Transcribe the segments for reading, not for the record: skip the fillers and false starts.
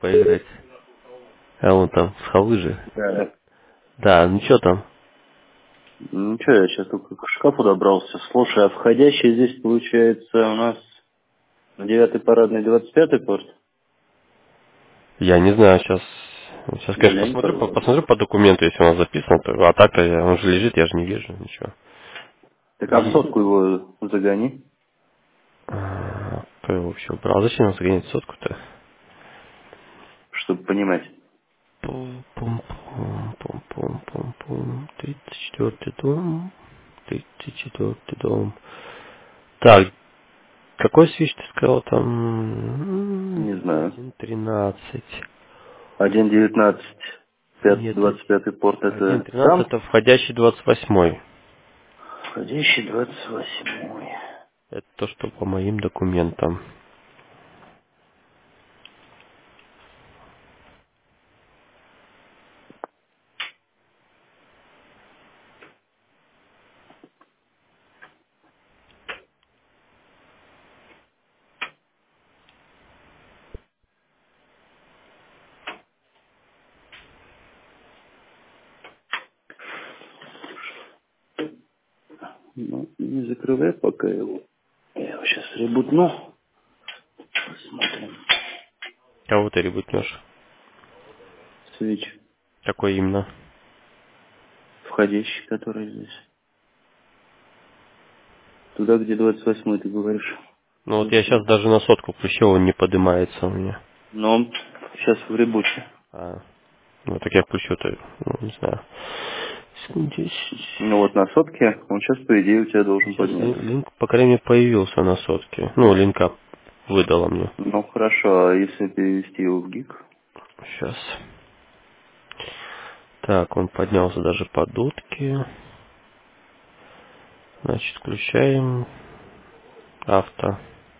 поиграть. А он там с халыжи. Да. Да, ну что там? Ну что, я сейчас только к шкафу добрался. Слушай, а входящий здесь получается у нас 9-й парадный 25-й порт? Я не знаю, сейчас, конечно, Глянь, пожалуйста. посмотрю по документу, если у нас записано, а так-то он же лежит, я же не вижу ничего. Так а в сотку его загони. Кто его вообще убрал? Зачем он загонять сотку-то? Чтобы понимать. Пум-пум-пум-пум-пум-пум. 34-й дом. 34-й дом. Так, какой свич ты сказал там? Не знаю. 1.13. 1.19, Нет, 25-й порт это 1.13 там? это входящий 28-й. Входящий 28-й. Это то, что по моим документам. Ну, не закрывай пока его. Я его сейчас ребутну. Посмотрим. Кого ты ребутнешь? Свич. Какой именно? Входящий, который здесь. Туда, где 28-й, ты говоришь. Ну вот я сейчас даже на сотку включил, он не поднимается у меня. Но он сейчас в ребуте. Ну так я включу-то, не знаю. Здесь Ну вот на сотке он сейчас, по идее, у тебя должен сейчас подняться. линк, по крайней мере, появился на сотке. Ну, линка выдала мне. Ну хорошо, а если перевести его в гиг? Сейчас. Так, он поднялся даже под утки. Значит, включаем авто.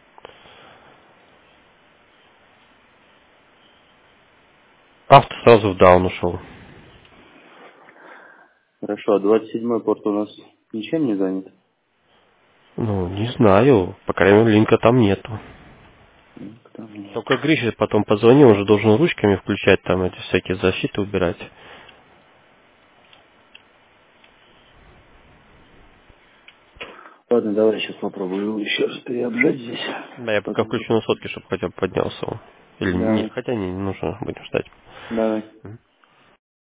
Авто сразу в даун ушел. Хорошо, а 27-й порт у нас ничем не занят? Ну, не знаю. По крайней мере, линка там нету. Ну, там нет. Только Гриша потом позвонил, он же должен ручками включать, там эти всякие защиты убирать. Ладно, давай сейчас попробую его еще раз переобжать здесь. Да, я пока Потом... включу на сотке, чтобы хотя бы поднялся он. Или не, Давай, хотя не нужно, будем ждать. давай.